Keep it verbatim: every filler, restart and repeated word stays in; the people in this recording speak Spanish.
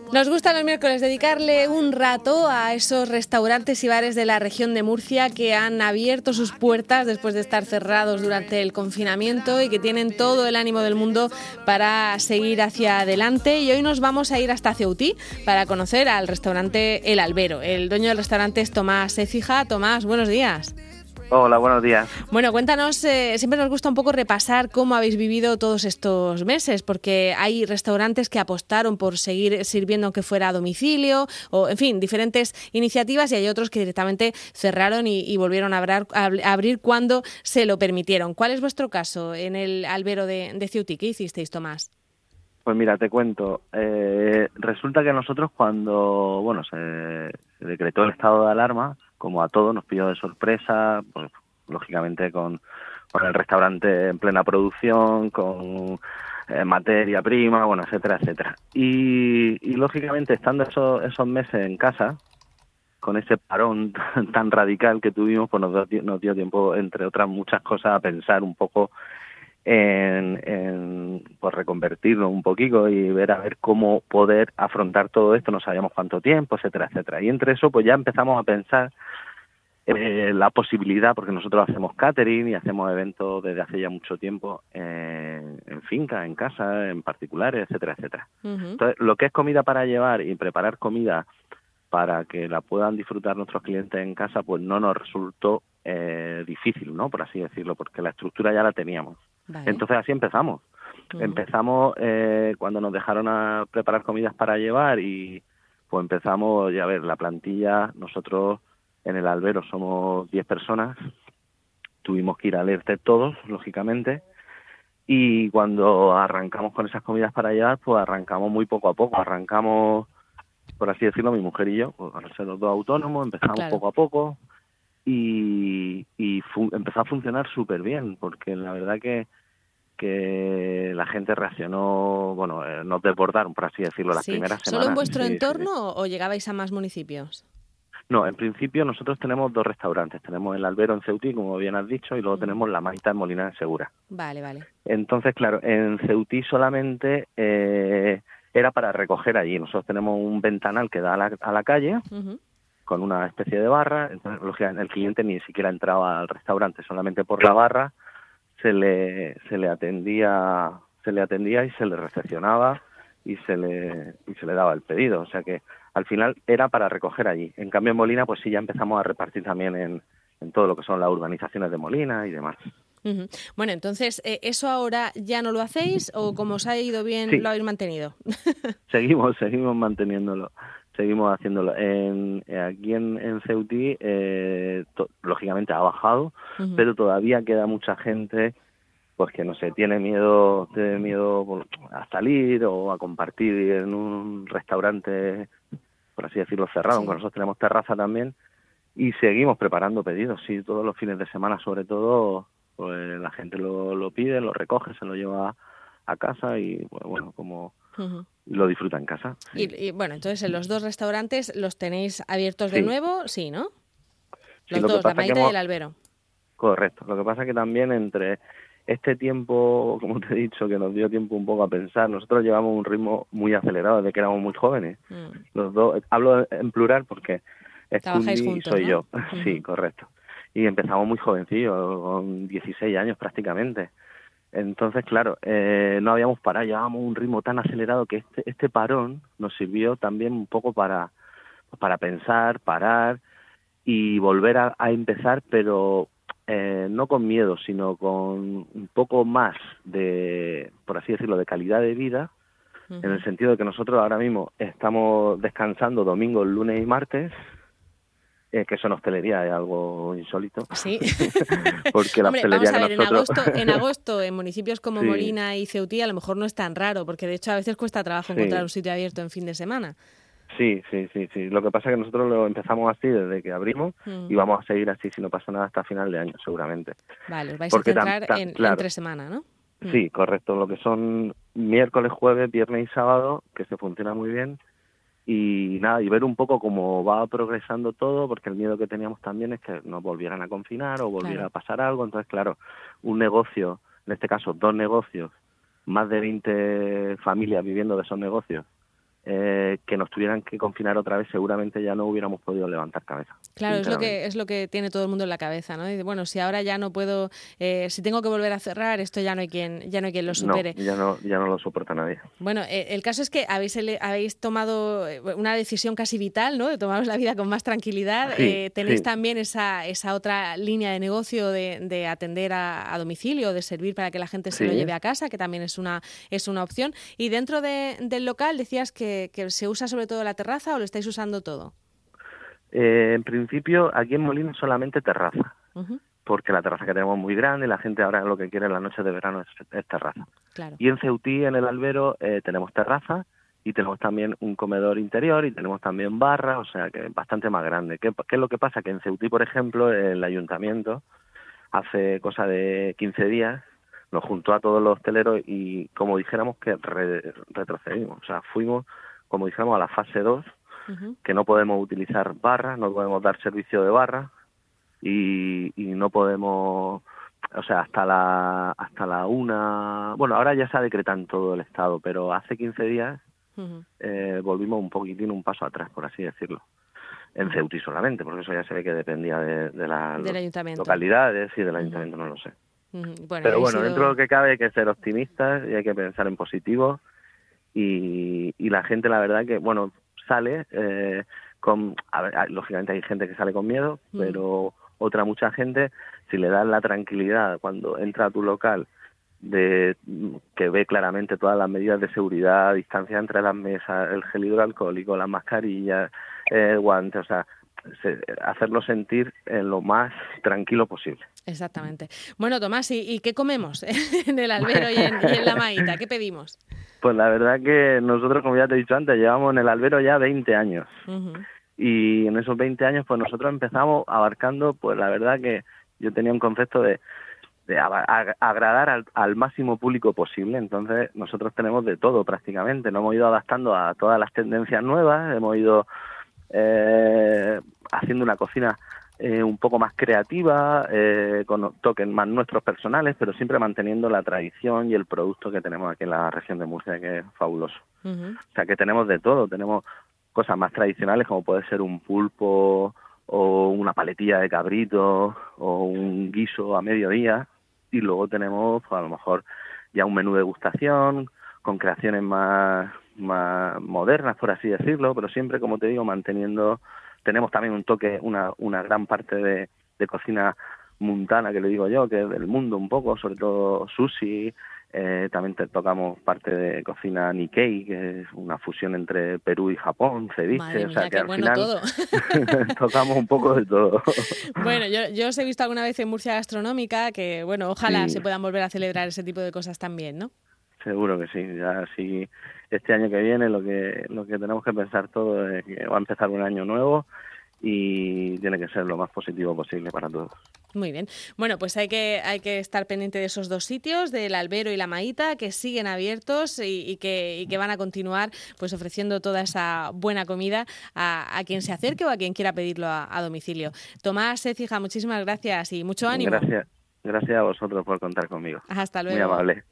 Nos gusta los miércoles dedicarle un rato a esos restaurantes y bares de la región de Murcia que han abierto sus puertas después de estar cerrados durante el confinamiento y que tienen todo el ánimo del mundo para seguir hacia adelante. Y hoy nos vamos a ir hasta Ceutí para conocer al restaurante El Albero. El dueño del restaurante es Tomás Écija. Tomás, buenos días. Hola, buenos días. Bueno, cuéntanos, eh, siempre nos gusta un poco repasar cómo habéis vivido todos estos meses, porque hay restaurantes que apostaron por seguir sirviendo aunque fuera a domicilio, o en fin, diferentes iniciativas, y hay otros que directamente cerraron y, y volvieron a abrir, a abrir cuando se lo permitieron. ¿Cuál es vuestro caso en el Albero de, de Ceutí? ¿Qué hicisteis, Tomás? Pues mira, te cuento. Eh, resulta que nosotros cuando, bueno, se, se decretó el estado de alarma, como a todos nos pilló de sorpresa, pues lógicamente con, con el restaurante en plena producción, con eh, materia prima, bueno, etcétera, etcétera. Y, y lógicamente estando esos, esos meses en casa, con ese parón tan, tan radical que tuvimos, pues nos dio, nos dio tiempo, entre otras muchas cosas, a pensar un poco en, en pues reconvertirlo un poquito y ver a ver cómo poder afrontar todo esto. No sabíamos cuánto tiempo, etcétera, etcétera. Y entre eso pues ya empezamos a pensar eh, la posibilidad, porque nosotros hacemos catering y hacemos eventos desde hace ya mucho tiempo en, en finca, en casa, en particulares, etcétera, etcétera. Uh-huh. Entonces, lo que es comida para llevar y preparar comida para que la puedan disfrutar nuestros clientes en casa, pues no nos resultó eh, difícil, ¿no? Por así decirlo, porque la estructura ya la teníamos. Vale. Entonces así empezamos. Uh-huh. Empezamos eh, cuando nos dejaron a preparar comidas para llevar y pues empezamos, ya a ver, la plantilla, nosotros en el Albero somos diez personas, tuvimos que ir al ERTE todos, lógicamente, y cuando arrancamos con esas comidas para llevar, pues arrancamos muy poco a poco, arrancamos, por así decirlo, mi mujer y yo, pues al ser los dos autónomos, empezamos claro. poco a poco y, y fu- empezó a funcionar súper bien, porque la verdad que que la gente reaccionó, bueno, eh, nos desbordaron, por así decirlo, las sí. primeras semanas. ¿Solo en vuestro sí, entorno sí. o llegabais a más municipios? No, en principio nosotros tenemos dos restaurantes. Tenemos el Albero en Ceutí, como bien has dicho, y luego mm. tenemos la Maita en Molina de Segura. Vale, vale. Entonces, claro, en Ceutí solamente eh, era para recoger allí. Nosotros tenemos un ventanal que da a la, a la calle, uh-huh. con una especie de barra. Entonces, lógicamente, el cliente ni siquiera entraba al restaurante, solamente por la barra se le se le atendía se le atendía y se le recepcionaba y se le y se le daba el pedido, o sea que al final era para recoger allí. En cambio en Molina pues sí ya empezamos a repartir también en, en todo lo que son las urbanizaciones de Molina y demás. Uh-huh. Bueno, entonces, eh, ¿eso ahora ya no lo hacéis o como os ha ido bien sí. lo habéis mantenido? seguimos seguimos manteniéndolo. Seguimos haciéndolo. En, aquí en, en Ceutí, eh, to, lógicamente ha bajado, uh-huh. pero todavía queda mucha gente pues que no sé, tiene miedo, tiene miedo a salir o a compartir en un restaurante, por así decirlo, cerrado, sí. aunque nosotros tenemos terraza también, y seguimos preparando pedidos, sí, todos los fines de semana sobre todo, pues la gente lo, lo pide, lo recoge, se lo lleva a casa y pues, bueno, como... Uh-huh. lo disfruta en casa. Sí. Y, y bueno, entonces en los dos restaurantes los tenéis abiertos de sí. nuevo, sí, ¿no? Los sí, dos, la Maita hemos... y el Albero. Correcto. Lo que pasa es que también entre este tiempo, como te he dicho, que nos dio tiempo un poco a pensar, nosotros llevamos un ritmo muy acelerado desde que éramos muy jóvenes. Mm. Los dos, hablo en plural porque Trabajáis Escundi juntos, soy ¿no? yo. Uh-huh. Sí, correcto. Y empezamos muy jovencillos, con dieciséis años prácticamente. Entonces, claro, eh, no habíamos parado, llevábamos un ritmo tan acelerado que este, este parón nos sirvió también un poco para, para pensar, parar y volver a, a empezar, pero eh, no con miedo, sino con un poco más de, por así decirlo, de calidad de vida, uh-huh. en el sentido de que nosotros ahora mismo estamos descansando domingo, lunes y martes. Eh, que eso en hostelería es algo insólito. Sí. Porque la Hombre, hostelería vamos a ver, que nosotros... en agosto, en agosto, en municipios como sí. Molina y Ceutí, a lo mejor no es tan raro, porque de hecho a veces cuesta trabajo sí. encontrar un sitio abierto en fin de semana. Sí, sí, sí, sí. Lo que pasa es que nosotros lo empezamos así desde que abrimos mm. y vamos a seguir así, si no pasa nada, hasta final de año, seguramente. Vale, os vais porque a centrar tan, tan, en, claro. entre semana, ¿no? Mm. Sí, correcto. Lo que son miércoles, jueves, viernes y sábado, que se funciona muy bien. Y nada, y ver un poco cómo va progresando todo, porque el miedo que teníamos también es que nos volvieran a confinar o volviera claro. a pasar algo. Entonces, claro, un negocio, en este caso dos negocios, más de veinte familias viviendo de esos negocios, eh, que nos tuvieran que confinar otra vez, seguramente ya no hubiéramos podido levantar cabeza. Claro, es lo que es lo que tiene todo el mundo en la cabeza, ¿no? Y, bueno, si ahora ya no puedo, eh, si tengo que volver a cerrar, esto ya no hay quien, ya no hay quien lo supere. No, ya no, ya no lo soporta nadie. Bueno, eh, el caso es que habéis ele- habéis tomado una decisión casi vital, ¿no? De tomaros la vida con más tranquilidad. Sí, eh, tenéis sí. también esa esa otra línea de negocio de, de atender a, a domicilio, de servir para que la gente se Sí. lo lleve a casa, que también es una es una opción. Y dentro de, del local decías que, que se usa sobre todo la terraza, ¿o lo estáis usando todo? Eh, en principio, aquí en Molino solamente terraza, Uh-huh. porque la terraza que tenemos es muy grande y la gente ahora lo que quiere en las noches de verano es, es terraza. Claro. Y en Ceutí, en el Albero, eh, tenemos terraza y tenemos también un comedor interior y tenemos también barra, o sea que es bastante más grande. ¿Qué, qué es lo que pasa? Que en Ceutí, por ejemplo, el ayuntamiento hace cosa de quince días nos juntó a todos los hosteleros y como dijéramos que re- retrocedimos, o sea, fuimos como dijéramos a la fase dos, Uh-huh. que no podemos utilizar barras, no podemos dar servicio de barra y, y no podemos, o sea, hasta la hasta la una, bueno, ahora ya se ha decretado en todo el estado, pero hace quince días Uh-huh. eh, volvimos un poquitín, un paso atrás, por así decirlo. En Ceutí solamente, porque eso ya se ve que dependía de, de las Del ayuntamiento. localidades y del ayuntamiento, no lo sé. Uh-huh. Bueno, Pero habéis bueno, sido- dentro de lo que cabe hay que ser optimistas y hay que pensar en positivo y, y la gente, la verdad que, bueno, sale eh, con, a ver, hay- lógicamente hay gente que sale con miedo, Mm. pero otra mucha gente, si le das la tranquilidad cuando entra a tu local, de que ve claramente todas las medidas de seguridad, distancia entre las mesas, el gel hidroalcohólico, las mascarillas, el guante, o sea, se, hacerlo sentir en lo más tranquilo posible. Exactamente. Bueno, Tomás, ¿y, y qué comemos en el Albero y en, y en la Maíta? ¿Qué pedimos? Pues la verdad que nosotros, como ya te he dicho antes, llevamos en el Albero ya veinte años. Uh-huh. Y en esos veinte años, pues nosotros empezamos abarcando, pues la verdad que yo tenía un concepto de, de aba- ag- agradar al, al máximo público posible. Entonces nosotros tenemos de todo prácticamente. Nos hemos ido adaptando a todas las tendencias nuevas, hemos ido eh, haciendo una cocina eh, un poco más creativa, eh, con toques más nuestros personales, pero siempre manteniendo la tradición y el producto que tenemos aquí en la región de Murcia, que es fabuloso. Uh-huh. O sea, que tenemos de todo. Tenemos cosas más tradicionales, como puede ser un pulpo o una paletilla de cabrito o un guiso a mediodía. Y luego tenemos, pues, a lo mejor, ya un menú de degustación con creaciones más, más modernas, por así decirlo, pero siempre, como te digo, manteniendo... Tenemos también un toque, una, una gran parte de, de cocina montana, que le digo yo, que es del mundo un poco, sobre todo sushi. Eh, también te tocamos parte de cocina Nikkei, que es una fusión entre Perú y Japón, ceviche, Madre o sea mía, que qué al bueno final todo. tocamos un poco de todo. Bueno, yo, yo os he visto alguna vez en Murcia Gastronómica, que bueno, ojalá Sí. se puedan volver a celebrar ese tipo de cosas también, ¿no? Seguro que sí, ya sí, este año que viene lo que lo que tenemos que pensar todo es que va a empezar un año nuevo y tiene que ser lo más positivo posible para todos. Muy bien. Bueno, pues hay que hay que estar pendiente de esos dos sitios, del Albero y la Maíta, que siguen abiertos y, y que y que van a continuar pues ofreciendo toda esa buena comida a, a quien se acerque o a quien quiera pedirlo a, a domicilio. Tomás Écija, muchísimas gracias y mucho ánimo. Gracias, gracias a vosotros por contar conmigo. Hasta luego. Muy amable.